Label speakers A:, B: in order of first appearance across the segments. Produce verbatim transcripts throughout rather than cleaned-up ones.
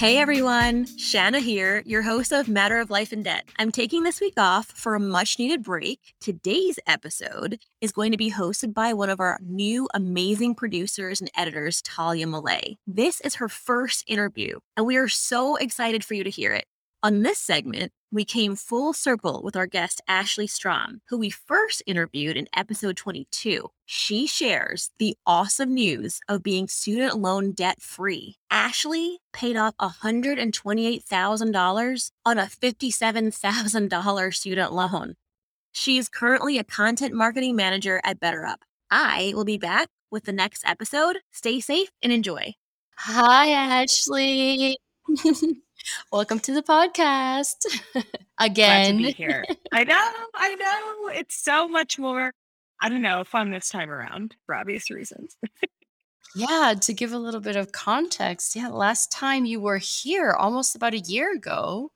A: Hey everyone, Shanna here, your host of Matter of Life and Debt. I'm taking this week off for a much needed break. Today's episode is going to be hosted by one of our new amazing producers and editors, Talia Malay. This is her first interview, and we are so excited for you to hear it. On this segment, we came full circle with our guest, Ashley Strom, who we first interviewed in episode twenty-two. She shares the awesome news of being student loan debt free. Ashley paid off one hundred twenty-eight thousand dollars on a fifty-seven thousand dollars student loan. She is currently a content marketing manager at BetterUp. I will be back with the next episode. Stay safe and enjoy.
B: Hi, Ashley. Welcome to the podcast again.
C: Glad to be here. I know, I know. It's so much more, I don't know, fun this time around for obvious reasons.
B: Yeah, to give a little bit of context, yeah, last time you were here, almost about a year ago,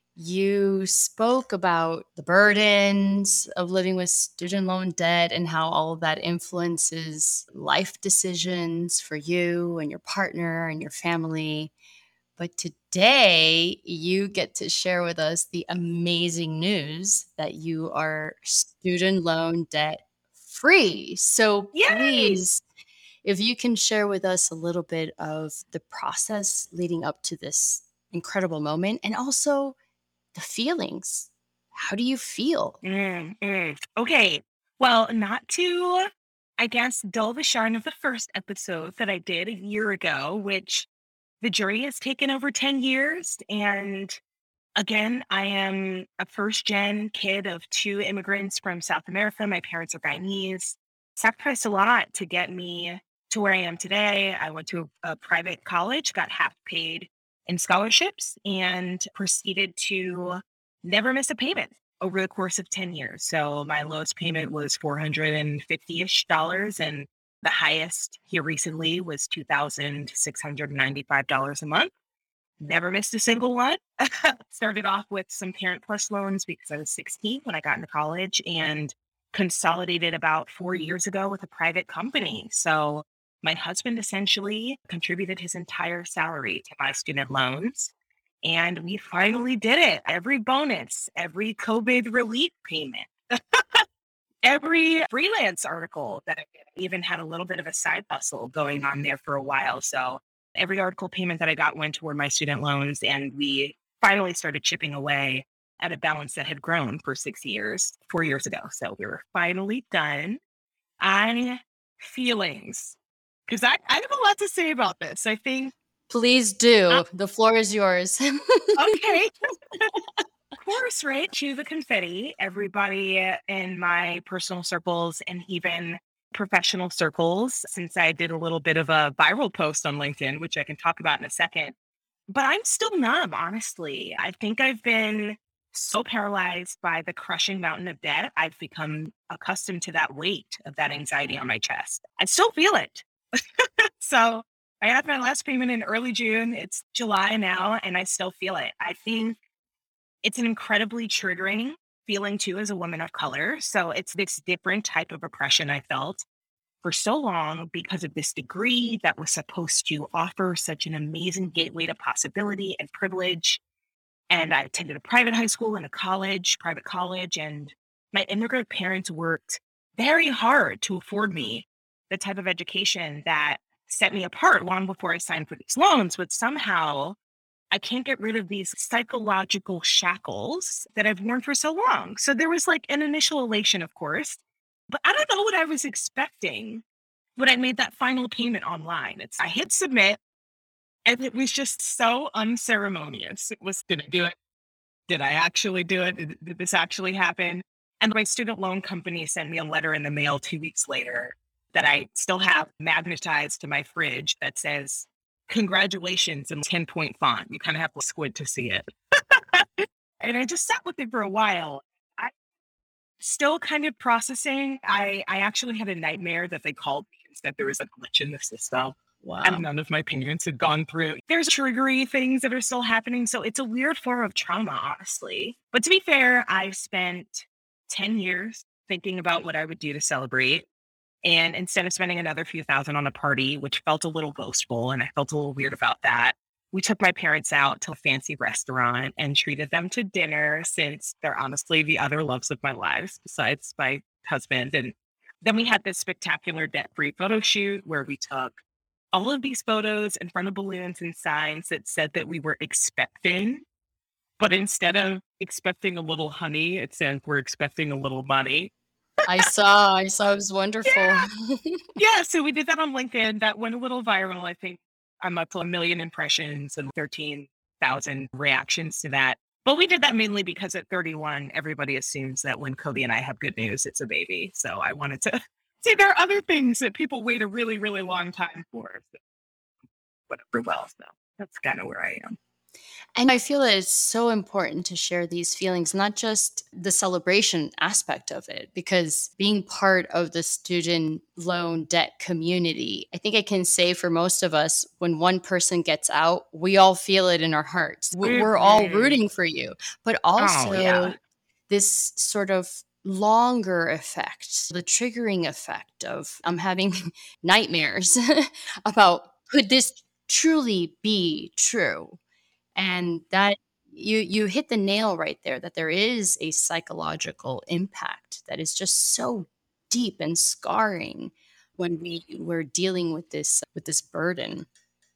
B: you spoke about the burdens of living with student loan debt and how all of that influences life decisions for you and your partner and your family. But today, you get to share with us the amazing news that you are student loan debt free. So
C: Yay!
B: please, if you can share with us a little bit of the process leading up to this incredible moment and also the feelings. How do you feel?
C: Mm, mm. Okay. Well, not to, I guess, dull the shine of the first episode that I did a year ago, which the jury has taken over ten years. And again, I am a first gen kid of two immigrants from South America. My parents are Guyanese. Sacrificed a lot to get me to where I am today. I went to a, a private college, got half paid in scholarships, and proceeded to never miss a payment over the course of ten years. So my lowest payment was four hundred fifty-ish dollars, and the highest here recently was two thousand six hundred ninety-five dollars a month. Never missed a single one. Started off with some Parent Plus loans because I was sixteen when I got into college, and consolidated about four years ago with a private company. So my husband essentially contributed his entire salary to my student loans. And we finally did it. Every bonus, every COVID relief payment, every freelance article that I did. I even had a little bit of a side hustle going on there for a while. So every article payment that I got went toward my student loans, and we finally started chipping away at a balance that had grown for six years, four years ago. So we were finally done. I feelings, because I, I have a lot to say about this. I think.
B: Please do. Uh, the floor is yours.
C: Okay. Of course, right? Cue the confetti. Everybody in my personal circles and even professional circles, since I did a little bit of a viral post on LinkedIn, which I can talk about in a second. But I'm still numb, honestly. I think I've been so paralyzed by the crushing mountain of debt. I've become accustomed to that weight of that anxiety on my chest. I still feel it. So I had my last payment in early June. It's July now, and I still feel it. I think it's an incredibly triggering feeling too as a woman of color. So it's this different type of oppression I felt for so long because of this degree that was supposed to offer such an amazing gateway to possibility and privilege. And I attended a private high school and a college, private college, and my immigrant parents worked very hard to afford me the type of education that set me apart long before I signed for these loans. But somehow I can't get rid of these psychological shackles that I've worn for so long. So there was like an initial elation, of course, but I don't know what I was expecting when I made that final payment online. It's I hit submit, and it was just so unceremonious. It was, did I do it? Did I actually do it? Did, did this actually happen? And my student loan company sent me a letter in the mail two weeks later that I still have magnetized to my fridge that says, congratulations, in ten point font. You kind of have to squint to see it. And I just sat with it for a while. I still kind of processing. I, I actually had a nightmare that they called me and said there was a glitch in the system.
B: Wow.
C: And none of my payments had gone through. There's triggery things that are still happening. So it's a weird form of trauma, honestly. But to be fair, I've spent ten years thinking about what I would do to celebrate. And instead of spending another few thousand on a party, which felt a little boastful, and I felt a little weird about that, we took my parents out to a fancy restaurant and treated them to dinner since they're honestly the other loves of my lives besides my husband. And then we had this spectacular debt-free photo shoot where we took all of these photos in front of balloons and signs that said that we were expecting, but instead of expecting a little honey, it said we're expecting a little money.
B: I saw, I saw, it was wonderful.
C: Yeah. Yeah, so we did that on LinkedIn. That went a little viral. I think I'm up to a million impressions and thirteen thousand reactions to that. But we did that mainly because at thirty-one, everybody assumes that when Cody and I have good news, it's a baby. So I wanted to see there are other things that people wait a really, really long time for. So whatever, well, so that's kind of where I am.
B: And I feel that it's so important to share these feelings, not just the celebration aspect of it, because being part of the student loan debt community, I think I can say for most of us, when one person gets out, we all feel it in our hearts. We- We're all
C: Mhm.
B: rooting for you. But
C: Oh,
B: also,
C: yeah.
B: this sort of longer effect, the triggering effect of I'm having nightmares about could this truly be true? And that you you hit the nail right there, that there is a psychological impact that is just so deep and scarring when we we're dealing with this with this burden.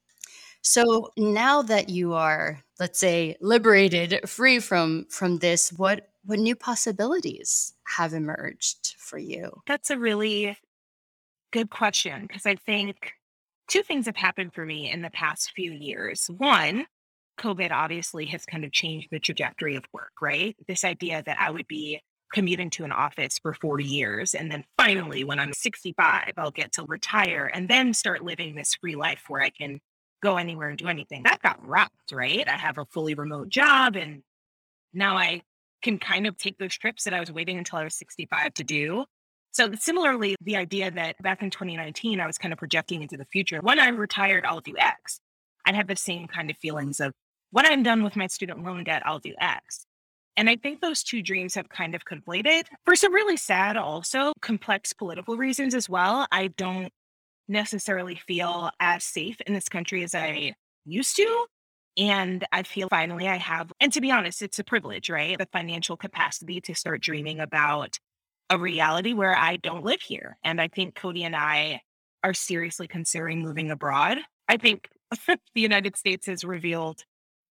B: So now that you are, let's say, liberated, free from from this, what what new possibilities have emerged for you?
C: That's a really good question because I think two things have happened for me in the past few years. One, COVID obviously has kind of changed the trajectory of work, right? This idea that I would be commuting to an office for forty years. And then finally, when I'm sixty-five, I'll get to retire and then start living this free life where I can go anywhere and do anything. That got rocked, right? I have a fully remote job and now I can kind of take those trips that I was waiting until I was sixty-five to do. So similarly, the idea that back in twenty nineteen, I was kind of projecting into the future. When I'm retired, I'll do X. I had the same kind of feelings of when I'm done with my student loan debt, I'll do X. And I think those two dreams have kind of conflated for some really sad, also complex political reasons as well. I don't necessarily feel as safe in this country as I used to. And I feel finally I have, and to be honest, it's a privilege, right? The financial capacity to start dreaming about a reality where I don't live here. And I think Cody and I are seriously considering moving abroad. I think the United States has revealed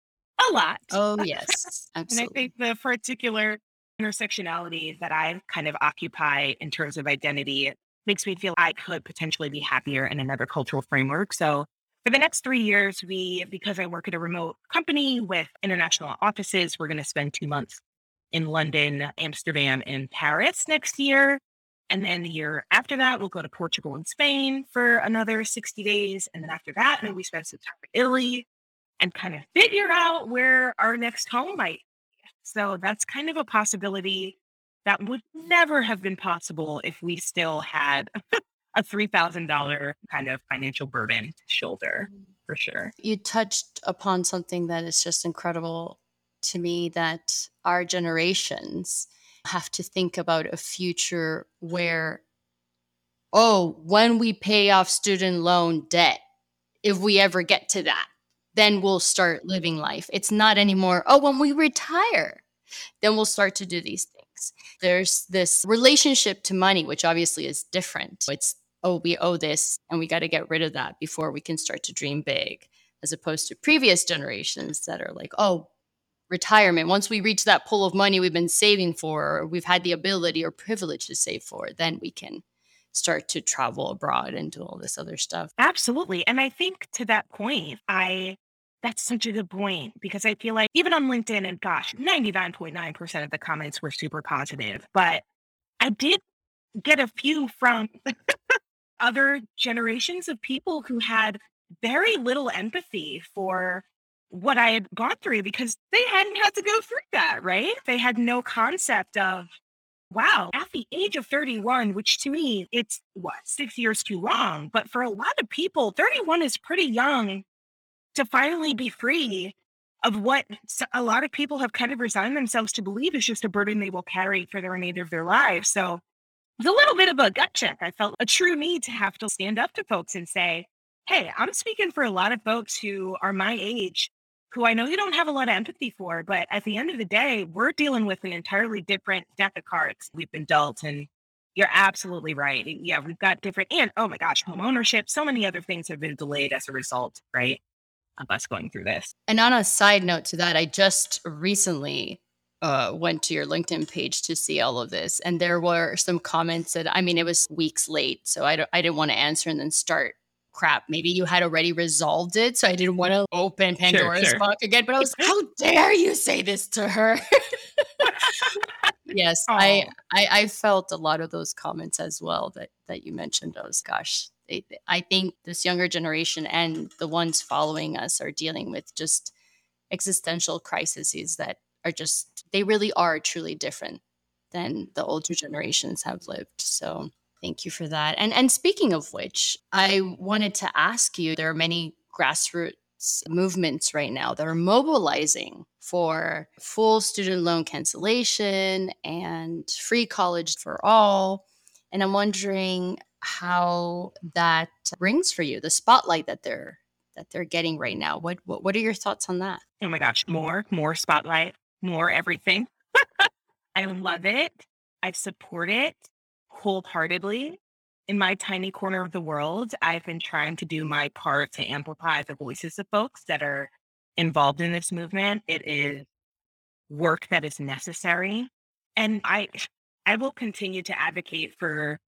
C: a lot.
B: Oh, yes,
C: And I
B: absolutely.
C: think the particular intersectionality that I kind of occupy in terms of identity makes me feel I could potentially be happier in another cultural framework. So for the next three years, we, because I work at a remote company with international offices, we're going to spend two months in London, Amsterdam, and Paris next year. And then the year after that, we'll go to Portugal and Spain for another sixty days. And then after that, maybe we spend some time in Italy and kind of figure out where our next home might be. So that's kind of a possibility that would never have been possible if we still had a three thousand dollars kind of financial burden to shoulder, for sure.
B: You touched upon something that is just incredible to me, that our generations have to think about a future where, oh, when we pay off student loan debt, if we ever get to that, then we'll start living life. It's not anymore, oh, when we retire, then we'll start to do these things. There's this relationship to money, which obviously is different. It's, oh, we owe this and we got to get rid of that before we can start to dream big, as opposed to previous generations that are like, oh, retirement. Once we reach that pool of money we've been saving for, or we've had the ability or privilege to save for, then we can start to travel abroad and do all this other stuff.
C: Absolutely. And I think to that point, I that's such a good point because I feel like even on LinkedIn, and gosh, ninety-nine point nine percent of the comments were super positive, but I did get a few from other generations of people who had very little empathy for what I had gone through because they hadn't had to go through that, right? They had no concept of, wow, at the age of thirty-one, which to me, it's what, six years too long. But for a lot of people, thirty-one is pretty young to finally be free of what s- a lot of people have kind of resigned themselves to believe is just a burden they will carry for the remainder of their lives. So it's a little bit of a gut check. I felt a true need to have to stand up to folks and say, hey, I'm speaking for a lot of folks who are my age, who I know you don't have a lot of empathy for, but at the end of the day, we're dealing with an entirely different deck of cards we've been dealt. And you're absolutely right. Yeah, we've got different, and oh my gosh, home ownership, so many other things have been delayed as a result, right, of us going through this.
B: And on a side note to that, I just recently uh, went to your LinkedIn page to see all of this, and there were some comments that, I mean, it was weeks late, so I don't, I didn't want to answer and then start crap. Maybe you had already resolved it, so I didn't want to open
C: Sure,
B: Pandora's
C: sure.
B: box again. But I was, how dare you say this to her? Yes, I,
C: Oh,
B: I I felt a lot of those comments as well that that you mentioned. I was, gosh, they, I think this younger generation and the ones following us are dealing with just existential crises that are just, they really are truly different than the older generations have lived. So thank you for that. And and speaking of which, I wanted to ask you, there are many grassroots movements right now that are mobilizing for full student loan cancellation and free college for all. And I'm wondering how that rings for you, the spotlight that they're that they're getting right now. What what, what are your thoughts on that?
C: oh my gosh, more, more spotlight, more everything. I love it. I support it wholeheartedly. In my tiny corner of the world, I've been trying to do my part to amplify the voices of folks that are involved in this movement. It is work that is necessary. And I I will continue to advocate for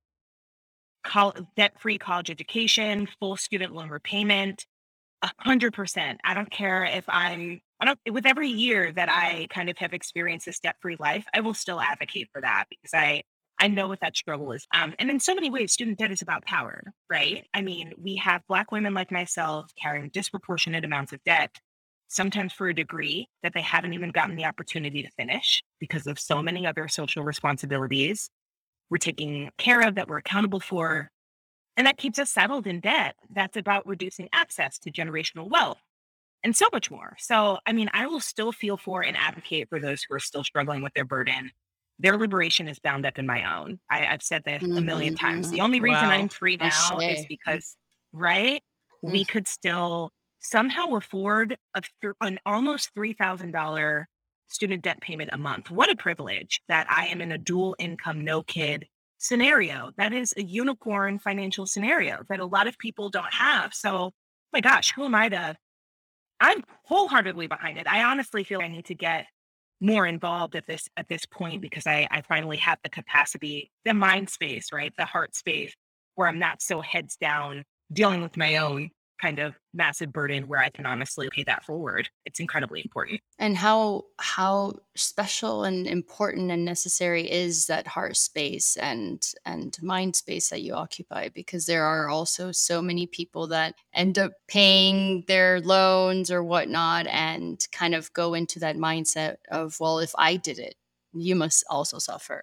C: col- debt-free college education, full student loan repayment, a hundred percent. I don't care if I'm, I don't, with every year that I kind of have experienced this debt-free life, I will still advocate for that because I, I know what that struggle is. Um, and in so many ways, student debt is about power, right? I mean, we have Black women like myself carrying disproportionate amounts of debt, sometimes for a degree that they haven't even gotten the opportunity to finish because of so many other social responsibilities we're taking care of, that we're accountable for. And that keeps us settled in debt. That's about reducing access to generational wealth and so much more. So, I mean, I will still feel for and advocate for those who are still struggling with their burden. Their liberation is bound up in my own. I, I've said this a million times.
B: Mhm.
C: The only reason I'm
B: Wow.
C: free now is
B: Ashe.
C: because, right,
B: Mm.
C: we could still somehow afford a, th- an almost three thousand dollars student debt payment a month. What a privilege that I am in a dual income, no kid scenario. That is a unicorn financial scenario that a lot of people don't have. So, oh my gosh, who am I to? I'm wholeheartedly behind it. I honestly feel I need to get more involved at this at this point because I, I finally have the capacity, the mind space, right? The heart space where I'm not so heads down dealing with my own kind of massive burden where I can honestly pay that forward. It's incredibly important.
B: And how how special and important and necessary is that heart space and and mind space that you occupy, because there are also so many people that end up paying their loans or whatnot and kind of go into that mindset of, well, if I did it, you must also suffer.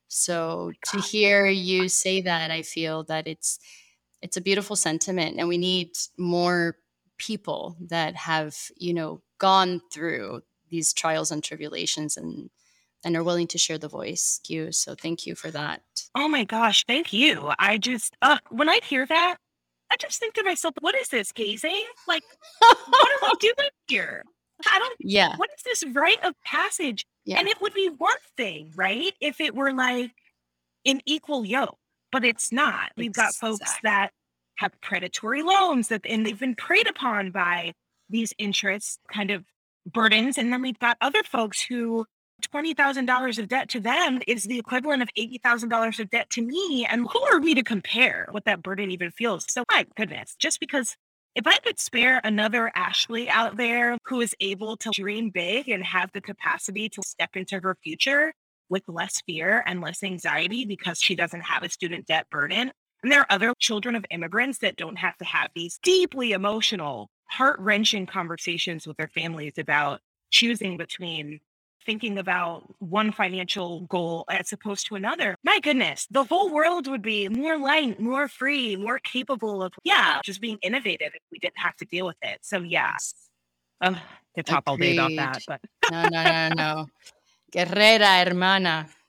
B: So to
C: God.
B: hear you say that, I feel that it's it's a beautiful sentiment, and we need more people that have, you know, gone through these trials and tribulations and and are willing to share the voice. You. So thank you for that.
C: Oh my gosh, thank you. I just uh when I hear that, I just think to myself, what is this, gazing? Like, what are we doing here? I don't,
B: Yeah.
C: what is this rite of passage?
B: Yeah.
C: And it would be one thing, right? If it were like an equal yoke, but it's not. We've got folks
B: Exactly.
C: that have predatory loans that, and they've been preyed upon by these interest kind of burdens. And then we've got other folks who twenty thousand dollars of debt to them is the equivalent of eighty thousand dollars of debt to me. And who are we to compare what that burden even feels? So, my goodness, just because if I could spare another Ashley out there who is able to dream big and have the capacity to step into her future with less fear and less anxiety because she doesn't have a student debt burden. And there are other children of immigrants that don't have to have these deeply emotional, heart wrenching conversations with their families about choosing between thinking about one financial goal as opposed to another. My goodness, the whole world would be more light, more free, more capable of, yeah, just being innovative if we didn't have to deal with it. So, yeah,
B: Yes.
C: um, could talk all day about
B: Agreed.
C: that, but
B: No, no, no, no. Guerrera, hermana.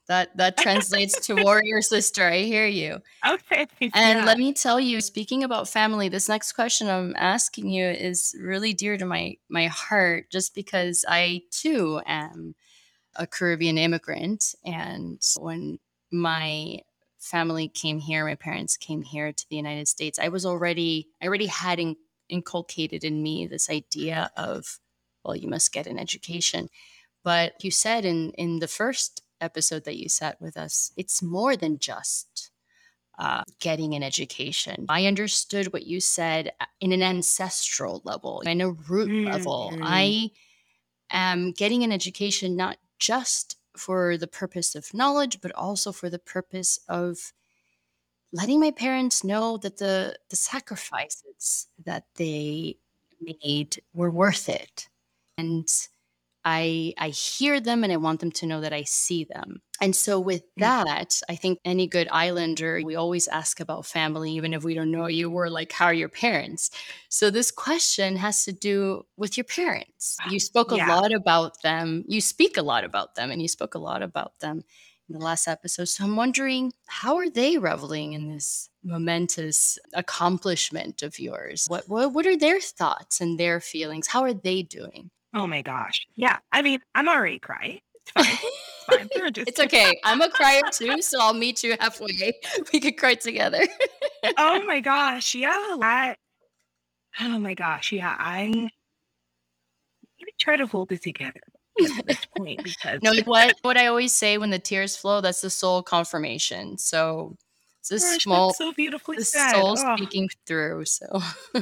B: That that translates to warrior sister. I hear you.
C: Okay.
B: And
C: Yeah.
B: let me tell you, speaking about family, this next question I'm asking you is really dear to my my heart, just because I too am a Caribbean immigrant. And when my family came here, my parents came here to the United States, I was already, I already had in, inculcated in me this idea of, well, you must get an education. But you said in, in the first episode that you sat with us, it's more than just uh, getting an education. I understood what you said uh, in an ancestral level, in a root level.
C: Mhm.
B: I am getting an education not just for the purpose of knowledge, but also for the purpose of letting my parents know that the the sacrifices that they made were worth it. And I I hear them and I want them to know that I see them. And so with
C: Mm.
B: that, I think any good islander, we always ask about family, even if we don't know you. We're like, how are your parents? So this question has to do with your parents. You spoke a
C: Yeah.
B: lot about them. You speak a lot about them, and you spoke a lot about them in the last episode. So I'm wondering, how are they reveling in this momentous accomplishment of yours? What what, what are their thoughts and their feelings? How are they doing?
C: Oh my gosh. Yeah. I mean, I'm already crying. It's fine. It's fine. They're just,
B: It's okay. I'm a crier too, so I'll meet you halfway. We could cry together.
C: oh my gosh. Yeah. I, oh my gosh. Yeah. I need to try to hold it together at this point because,
B: No, what what I always say when the tears flow, that's the soul confirmation. So it's the
C: gosh, that's
B: small
C: so beautifully
B: the
C: said.
B: soul
C: Oh,
B: speaking through. So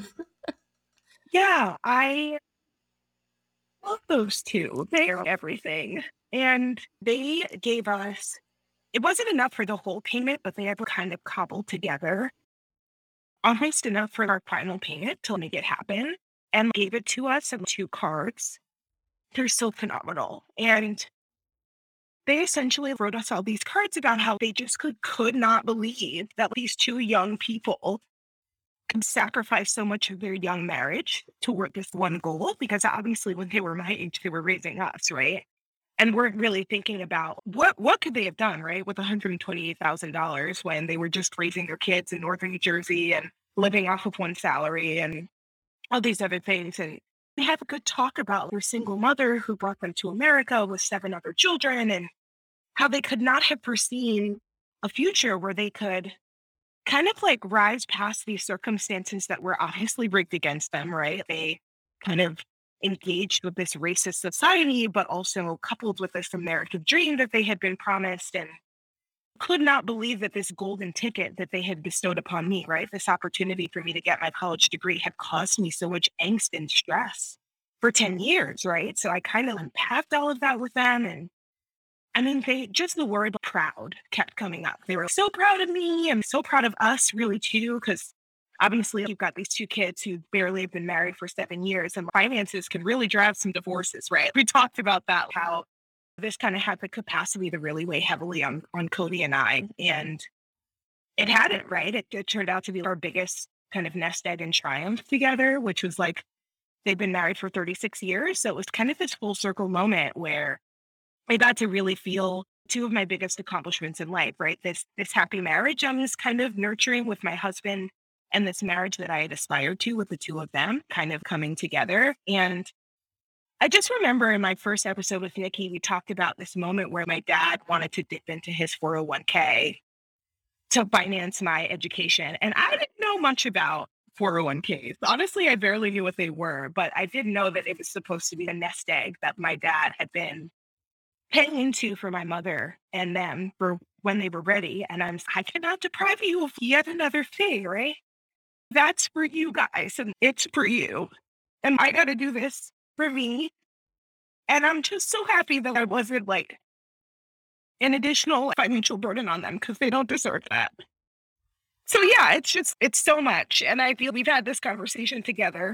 C: yeah. I love those two. They are everything. And they gave us, it wasn't enough for the whole payment, but they ever kind of cobbled together almost enough for our final payment to make it happen and gave it to us in two cards. They're so phenomenal. And they essentially wrote us all these cards about how they just could, could not believe that these two young people could sacrifice so much of their young marriage toward this one goal. Because obviously, when they were my age, they were raising us, right? And we're really thinking about what what could they have done, right, with one hundred twenty-eight thousand dollars when they were just raising their kids in northern New Jersey and living off of one salary and all these other things. And they have a good talk about their single mother who brought them to America with seven other children and how they could not have foreseen a future where they could kind of like rise past these circumstances that were obviously rigged against them, right? They kind of engaged with this racist society, but also coupled with this American dream that they had been promised and could not believe that this golden ticket that they had bestowed upon me, right? This opportunity for me to get my college degree had caused me so much angst and stress for ten years, right? So I kind of unpacked all of that with them. And I mean, they just the word proud kept coming up. They were so proud of me and so proud of us, really, too, because obviously you've got these two kids who barely have been married for seven years, and finances can really drive some divorces, right? We talked about that, how this kind of had the capacity to really weigh heavily on, on Cody and I. And it hadn't, right? It, it turned out to be our biggest kind of nest egg and triumph together, which was like they've been married for thirty-six years. So it was kind of this full circle moment where I got to really feel two of my biggest accomplishments in life, right? This this happy marriage I was kind of nurturing with my husband and this marriage that I had aspired to with the two of them kind of coming together. And I just remember in my first episode with Nikki, we talked about this moment where my dad wanted to dip into his four oh one k to finance my education. And I didn't know much about four oh one k's. Honestly, I barely knew what they were, but I did know that it was supposed to be a nest egg that my dad had been paying into for my mother and them for when they were ready. And I'm, I cannot deprive you of yet another thing, right? That's for you guys and it's for you. And I got to do this for me. And I'm just so happy that I wasn't like an additional financial burden on them because they don't deserve that. So yeah, it's just, it's so much. And I feel we've had this conversation together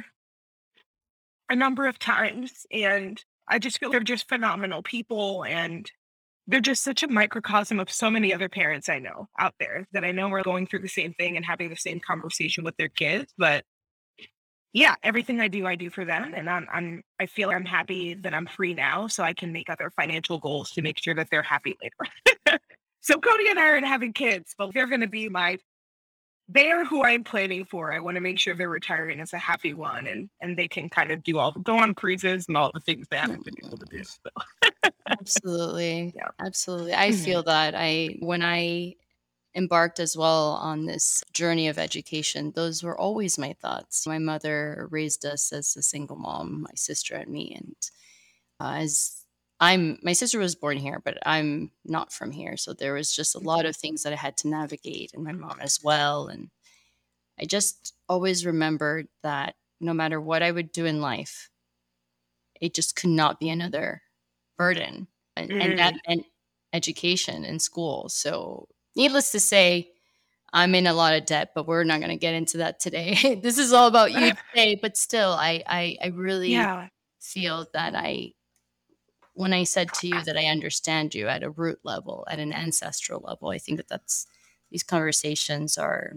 C: a number of times. And I just feel they're just phenomenal people. And they're just such a microcosm of so many other parents I know out there that I know are going through the same thing and having the same conversation with their kids. But yeah, everything I do, I do for them. And I'm, I'm, I feel I'm happy that I'm free now so I can make other financial goals to make sure that they're happy later. So Cody and I aren't having kids, but they're going to be my, they're who I'm planning for. I want to make sure they're retiring as a happy one and, and they can kind of do all, go on cruises and all the things they haven't been able to do. So,
B: Absolutely.
C: yeah.
B: Absolutely. I
C: Mhm.
B: feel that I when I embarked as well on this journey of education, those were always my thoughts. My mother raised us as a single mom, my sister and me, and uh, as I'm my sister was born here, but I'm not from here, so there was just a lot of things that I had to navigate, and my mom as well. And I just always remembered that no matter what I would do in life, it just could not be another burden, and and that
C: Mm.
B: meant education in school. So, needless to say, I'm in a lot of debt, but we're not gonna get into that today. This is all about you today, but still, I I I really
C: Yeah,
B: feel that I when I said to you that I understand you at a root level, at an ancestral level, I think that that's these conversations are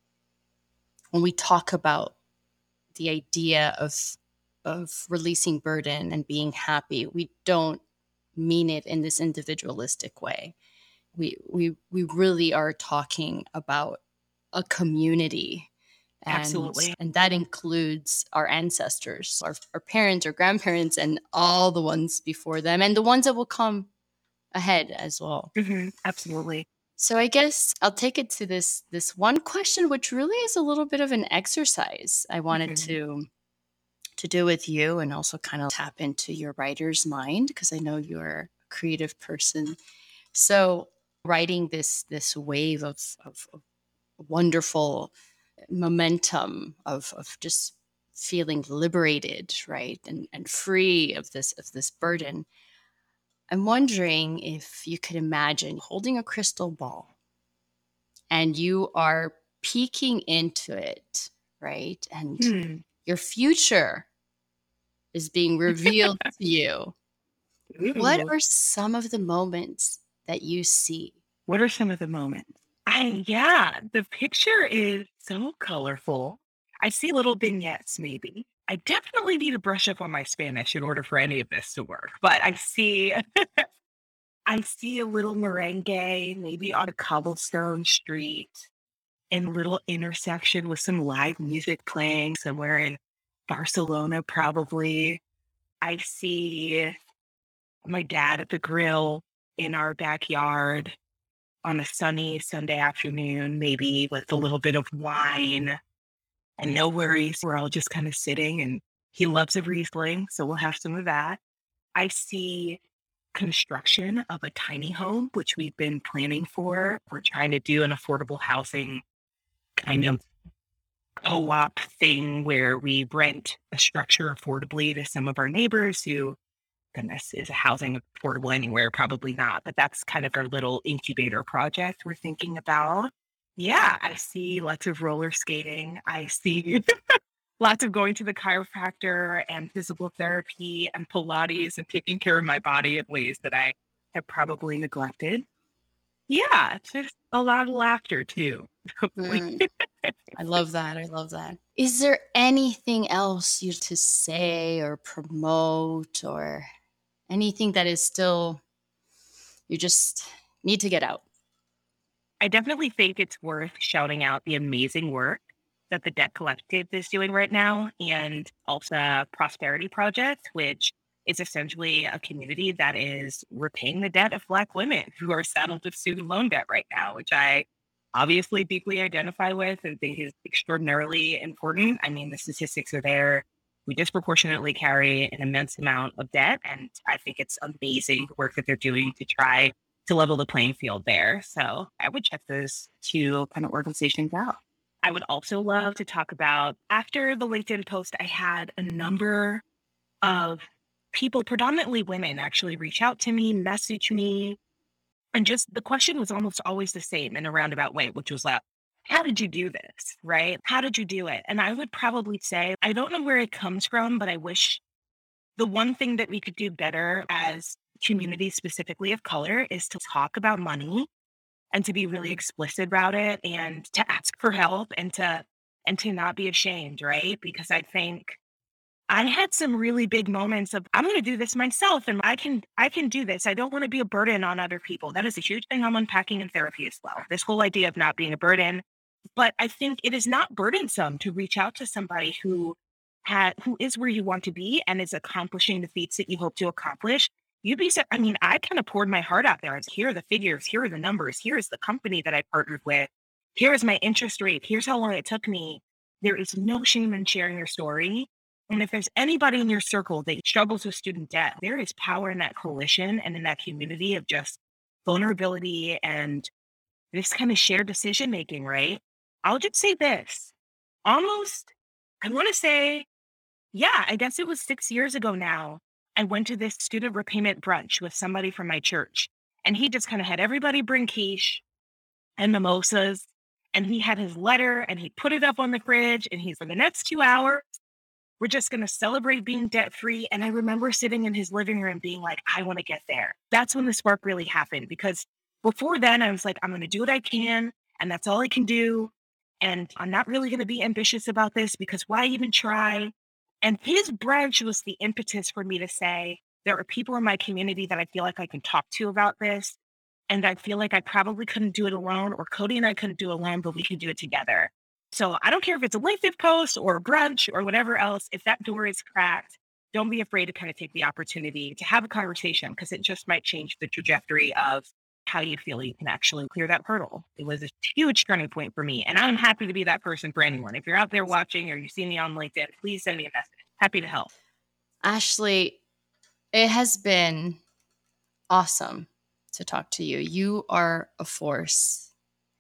B: when we talk about the idea of of releasing burden and being happy, we don't mean it in this individualistic way. We we we really are talking about a community, and
C: absolutely.
B: and that includes our ancestors, our, our parents, our grandparents, and all the ones before them, and the ones that will come ahead as well.
C: Hmm. Absolutely.
B: So I guess I'll take it to this this one question, which really is a little bit of an exercise I wanted
C: Mhm.
B: to to do with you, and also kind of tap into your writer's mind because I know you're a creative person. So writing this this wave of, of, of wonderful momentum of of just feeling liberated, right? And and free of this of this burden. I'm wondering if you could imagine holding a crystal ball and you are peeking into it, right? And
C: Hmm.
B: your future is being revealed to you. What
C: Ooh.
B: are some of the moments that you see?
C: What are some of the moments? I yeah, the picture is so colorful. I see little vignettes maybe. I definitely need to brush up on my Spanish in order for any of this to work. But I see I see a little merengue maybe on a cobblestone street in a little intersection with some live music playing somewhere in Barcelona probably. I see my dad at the grill in our backyard on a sunny Sunday afternoon, maybe with a little bit of wine and no worries. We're all just kind of sitting and he loves a Riesling, so we'll have some of that. I see construction of a tiny home, which we've been planning for. We're trying to do an affordable housing kind of co-op thing where we rent a structure affordably to some of our neighbors who, goodness, is housing affordable anywhere? Probably not, but that's kind of our little incubator project we're thinking about. Yeah, I see lots of roller skating. I see lots of going to the chiropractor and physical therapy and Pilates and taking care of my body in ways that I have probably neglected. Yeah, it's just a lot of laughter too. Hopefully.
B: Mm, I love that. I love that. Is there anything else you to say or promote or anything that is still you just need to get out?
C: I definitely think it's worth shouting out the amazing work that the Debt Collective is doing right now and also Prosperity Project, which is essentially a community that is repaying the debt of Black women who are saddled with student loan debt right now, which I obviously deeply identify with and think is extraordinarily important. I mean, the statistics are there. We disproportionately carry an immense amount of debt, and I think it's amazing the work that they're doing to try to level the playing field there. So I would check those two kind of organizations out. I would also love to talk about after the LinkedIn post, I had a number of people, predominantly women, actually reach out to me, message me. And just the question was almost always the same in a roundabout way, which was like, how did you do this? Right? How did you do it? And I would probably say, I don't know where it comes from, but I wish the one thing that we could do better as communities specifically of color is to talk about money and to be really explicit about it and to ask for help and to and to not be ashamed, right? Because I think I had some really big moments of I'm going to do this myself and I can I can do this. I don't want to be a burden on other people. That is a huge thing I'm unpacking in therapy as well. This whole idea of not being a burden. But I think it is not burdensome to reach out to somebody who had who is where you want to be and is accomplishing the feats that you hope to accomplish. You'd be I mean, I kind of poured my heart out there. It's here are the figures, here are the numbers, here is the company that I partnered with, here is my interest rate, here's how long it took me. There is no shame in sharing your story. And if there's anybody in your circle that struggles with student debt, there is power in that coalition and in that community of just vulnerability and this kind of shared decision making, right? I'll just say this almost, I want to say, yeah, I guess it was six years ago now. I went to this student repayment brunch with somebody from my church, and he just kind of had everybody bring quiche and mimosas. And he had his letter and he put it up on the fridge, and he's for the next two hours. We're just going to celebrate being debt free. And I remember sitting in his living room being like, I want to get there. That's when the spark really happened, because before then I was like, I'm going to do what I can. And that's all I can do. And I'm not really going to be ambitious about this because why even try? And his brunch was the impetus for me to say, there are people in my community that I feel like I can talk to about this. And I feel like I probably couldn't do it alone, or Cody and I couldn't do it alone, but we could do it together. So I don't care if it's a LinkedIn post or a brunch or whatever else. If that door is cracked, don't be afraid to kind of take the opportunity to have a conversation, because it just might change the trajectory of how you feel you can actually clear that hurdle. It was a huge turning point for me. And I'm happy to be that person for anyone. If you're out there watching or you see me on LinkedIn, please send me a message. Happy to help.
B: Ashley, it has been awesome to talk to you. You are a force.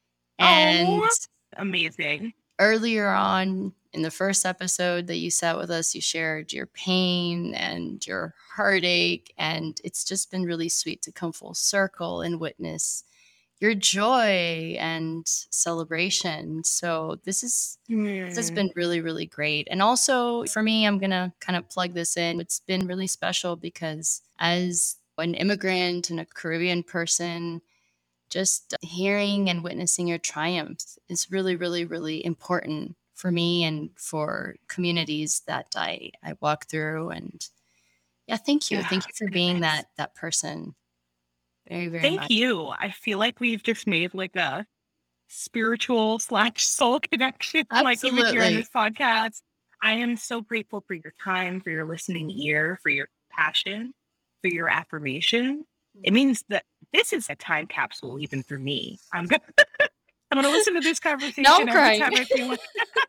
B: And
C: oh, amazing.
B: Earlier on in the first episode that you sat with us, you shared your pain and your heartache, and it's just been really sweet to come full circle and witness your joy and celebration. So this is mm. this has been really, really great. And also for me, I'm gonna kind of plug this in. It's been really special because as an immigrant and a Caribbean person, just hearing and witnessing your triumphs is really, really, really important for me and for communities that I, I walk through. And yeah, thank you. Yeah, thank you for being that that person. Very, very
C: thank
B: much.
C: you. I feel like we've just made like a spiritual slash soul connection.
B: Absolutely.
C: Like even here in this podcast. I am so grateful for your time, for your listening ear, for your passion, for your affirmation. It means that this is a time capsule, even for me. I'm gonna, I'm gonna listen to this conversation
B: no, I'm
C: every
B: crying.
C: time I feel like.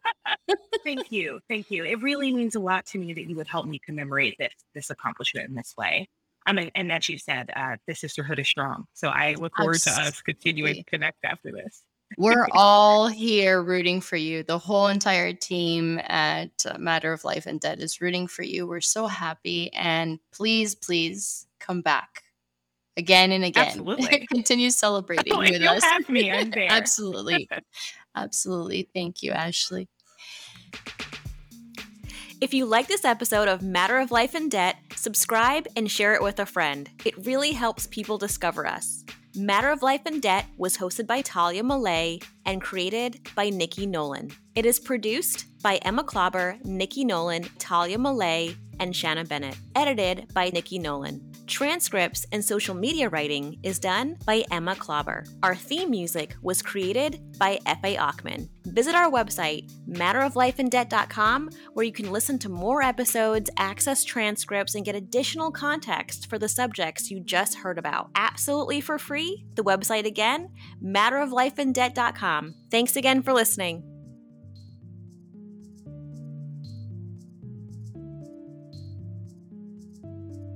C: Thank you, thank you. It really means a lot to me that you would help me commemorate this this accomplishment in this way. I mean, and as you said, uh, the sisterhood is strong. So I look forward Absolutely. to us continuing to connect after this.
B: We're all here rooting for you. The whole entire team at Matter of Life and Debt is rooting for you. We're so happy, and please, please come back. Again and again.
C: Absolutely.
B: Continue celebrating
C: oh,
B: with
C: you'll
B: us.
C: Have me, I'm there.
B: Absolutely. Absolutely. Thank you, Ashley.
A: If you like this episode of Matter of Life and Debt, subscribe and share it with a friend. It really helps people discover us. Matter of Life and Debt was hosted by Talia Malay and created by Nikki Nolan. It is produced by Emma Klauber, Nikki Nolan, Talia Malay, and Shanna Bennett. Edited by Nikki Nolan. Transcripts and social media writing is done by Emma Klauber. Our theme music was created by F A Achman. Visit our website, matter of life and debt dot com, where you can listen to more episodes, access transcripts, and get additional context for the subjects you just heard about. Absolutely for free. The website again, matter of life and debt dot com. Thanks again for listening.